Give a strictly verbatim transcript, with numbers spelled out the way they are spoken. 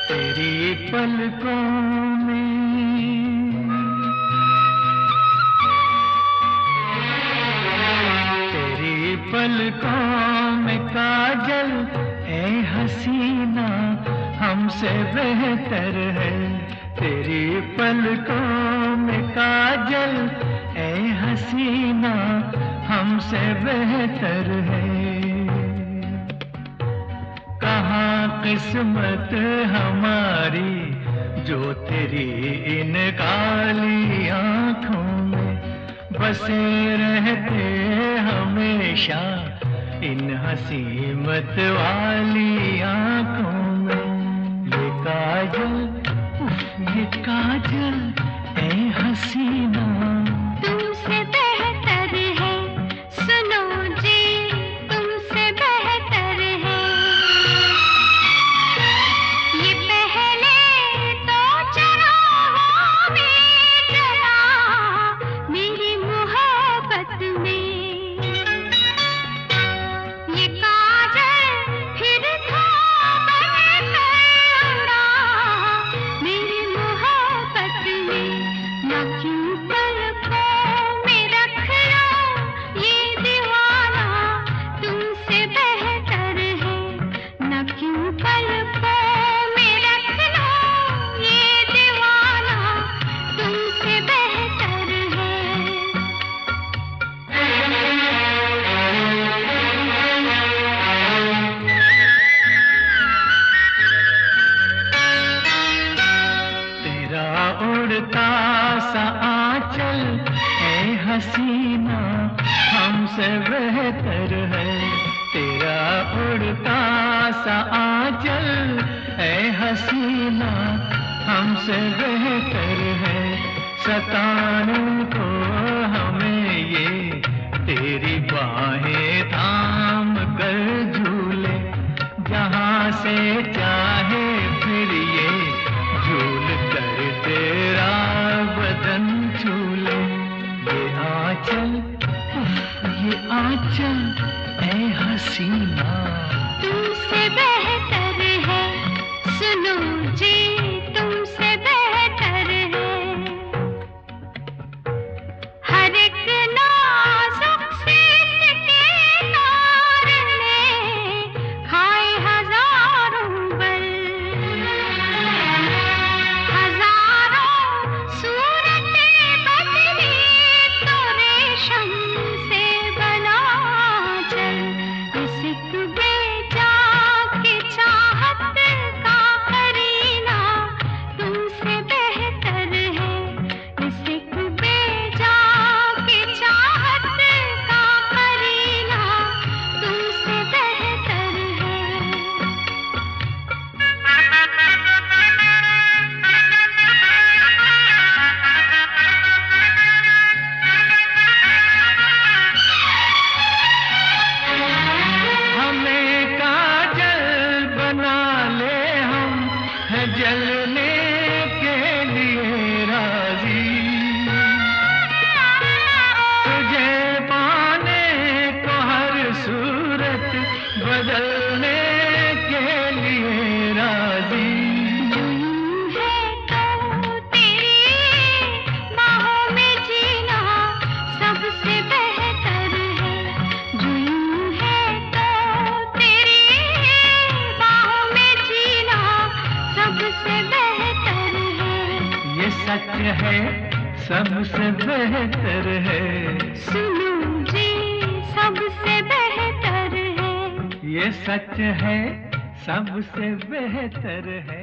तेरी पलकों में तेरी पलकों में काजल ए हसीना हमसे बेहतर है। तेरी पलकों में काजल ए हसीना हमसे बेहतर है। कहाँ किस्मत हमारी जो तेरी इन काली आँखों में बसे रहते हमेशा इन हंसी मत वाली आँखों में। ये काजल उफ ये काजल ए हसीना तुमसे बेहतर है। सुनो जी तुमसे बेहतर है। ये पहले तो चरागों में जला मेरी मोहब्बत में। ये काजल फिर बन कर उड़ा मेरी मोहब्बत में। न क्यों पलकों में रख लो ये दीवाना तुमसे बेहतर है। न क्यों पलकों में रख लो ये दीवाना तुमसे बेहतर है। तेरा उड़ता सा आंचल ए हसीना हमसे बेहतर है। तेरा उड़ता सा आंचल ए हसीना हमसे बेहतर है। सताने को हमें ये तेरी बाहें थाम कर झूले। जहाँ से चाहे फिर ये झूल कर तेरा बदन झूले। ये आंचल उफ ये आंचल ए हसीना तुमसे बेहतर है। सुनो जी तुमसे बेहतर है। हर एक नाजुक से इसके तार ने खाए हजारों बल। हजारों सूरतें बदली तो रेशम से बना चल। इस एक बेजा की चाहत का करीना तुमसे बेहतर है। इस एक बेजा की चाहत का करीना तुमसे बेहतर है। हमें काजल बना ले हम है जलने के लिए राजी। तुझे पाने को हर सूरत बदलने के लिए राजी। जो यूं है तो तेरी बाहों में जीना सबसे बेहतर है। जो यूं है तो तेरी बाहों में जीना सबसे बेहतर है। ये सच है सबसे बेहतर है। सुनो जी सबसे बेहतर है। ये सच है सबसे बेहतर है।